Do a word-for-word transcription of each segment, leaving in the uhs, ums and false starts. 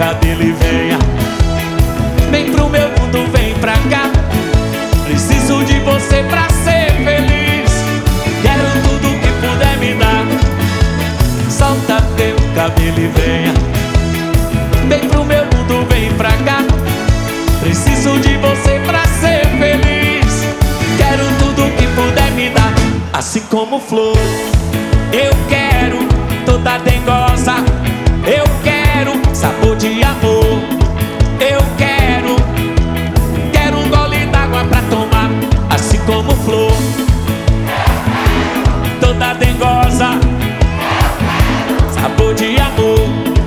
cabelo e venha. Vem pro meu mundo, vem pra cá. Preciso de você pra ser feliz. Quero tudo que puder me dar. Solta teu cabelo e venha. Vem pro meu mundo, vem pra cá. Preciso de você pra ser feliz. Quero tudo que puder me dar. Assim como flor, eu quero toda dengosa. Eu quero sabor de amor. Eu quero, quero um gole d'água pra tomar. Assim como flor, toda dengosa. Sabor de amor.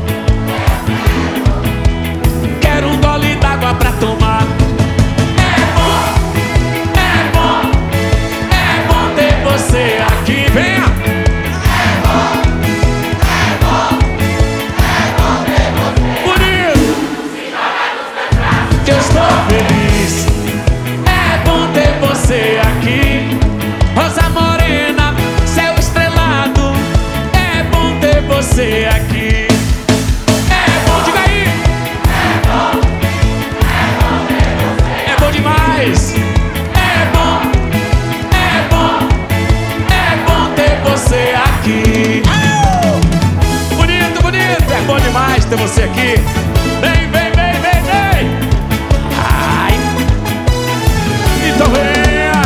Quero um gole d'água pra tomar. É bom, é bom, é bom ter você aqui. Venha! É bom, é bom, é bom ter você. Bonito! Se joga nos meus braços, que eu estou feliz. É bom ter você aqui. Rosa morena, céu estrelado. É bom ter você aqui. É bom, diga aí! É bom, é bom ter você. É bom demais! É bom, é bom, é bom ter você aqui. Uh! Bonito, bonito! É bom demais ter você aqui. Vem, vem, vem, vem, vem! Ai! Então venha!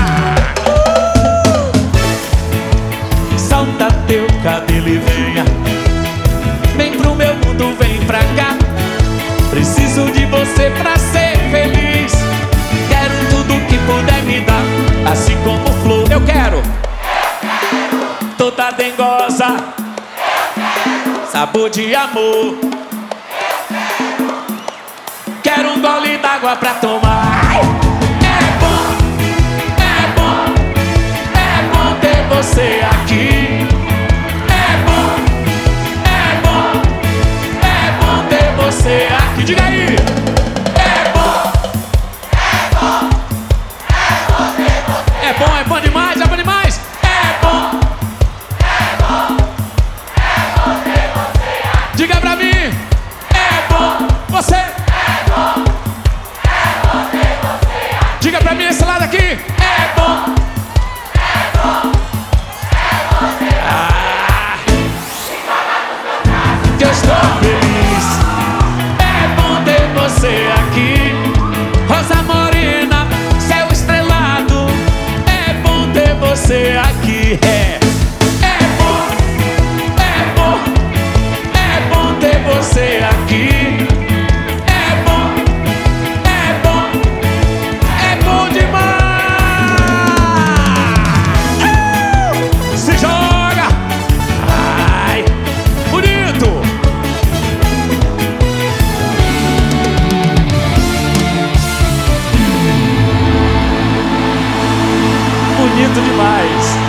Uh! Solta teu cabelo e venha. Vem pro meu mundo, vem pra cá. Preciso de você pra ser feliz. Quero tudo que puder me dar. Assim como flor, eu quero, eu quero toda dengosa. Eu quero sabor de amor. Eu quero, quero um gole d'água pra tomar. É bom, é bom, é bom ter você aqui. É bom, é bom, é bom ter você aqui. Diga aí! É bom, é bom, é bom ter você. É bom, é bom demais, é bom demais. É bom, é bom, é bom ter você aqui. Diga pra mim! É bom, você. É bom, é bom ter você aqui. Diga pra mim esse lado aqui! É bom, é bom, é bom ter você. Ah, que eu estou feliz. É bom ter você aqui. Rosa morena, céu estrelado. É bom ter você aqui. É, é bom, é bom, é bom ter você aqui. É bom, é bom, é bom demais. Uh! Se joga! Ai, bonito! Bonito demais!